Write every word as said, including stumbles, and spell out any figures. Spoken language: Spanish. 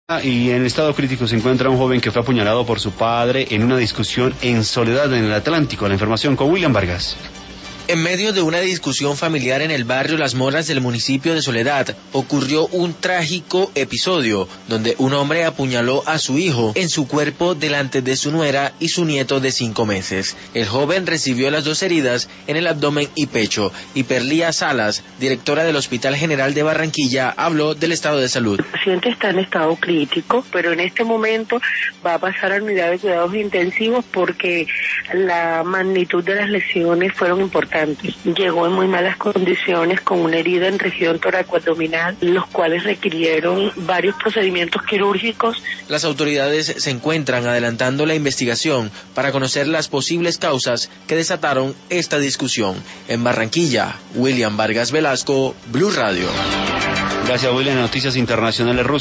Y en estado crítico se encuentra un joven que fue apuñalado por su padre en una discusión en Soledad, en el Atlántico. La información con William Vargas. En medio de una discusión familiar en el barrio Las Moras del municipio de Soledad, ocurrió un trágico episodio donde un hombre apuñaló a su hijo en su cuerpo delante de su nuera y su nieto de cinco meses. El joven recibió las dos heridas en el abdomen y pecho, y Perlía Salas, directora del Hospital General de Barranquilla, habló del estado de salud. El paciente está en estado crítico, pero en este momento va a pasar a unidad de cuidados intensivos porque la magnitud de las lesiones fueron importantes. Llegó en muy malas condiciones con una herida en región toracoabdominal, los cuales requirieron varios procedimientos quirúrgicos. Las autoridades se encuentran adelantando la investigación para conocer las posibles causas que desataron esta discusión. En Barranquilla, William Vargas Velasco, Blue Radio. Gracias, William. Noticias internacionales. Rusia